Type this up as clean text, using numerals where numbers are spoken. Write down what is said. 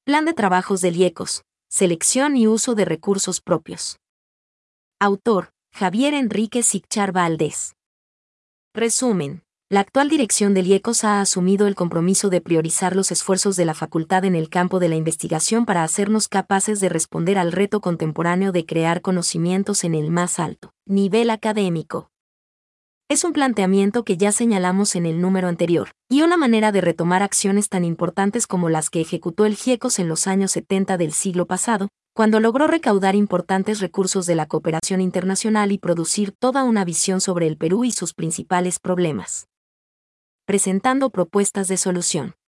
Plan de trabajos del IECOS, selección y uso de recursos propios. Autor, Javier Enrique Sicchar Valdés. Resumen. La actual dirección del IECOS ha asumido el compromiso de priorizar los esfuerzos de la facultad en el campo de la investigación para hacernos capaces de responder al reto contemporáneo de crear conocimientos en el más alto nivel académico. Es un planteamiento que ya señalamos en el número anterior, y una manera de retomar acciones tan importantes como las que ejecutó el GIECOS en los años 70 del siglo pasado, cuando logró recaudar importantes recursos de la cooperación internacional y producir toda una visión sobre el Perú y sus principales problemas. Presentando propuestas de solución.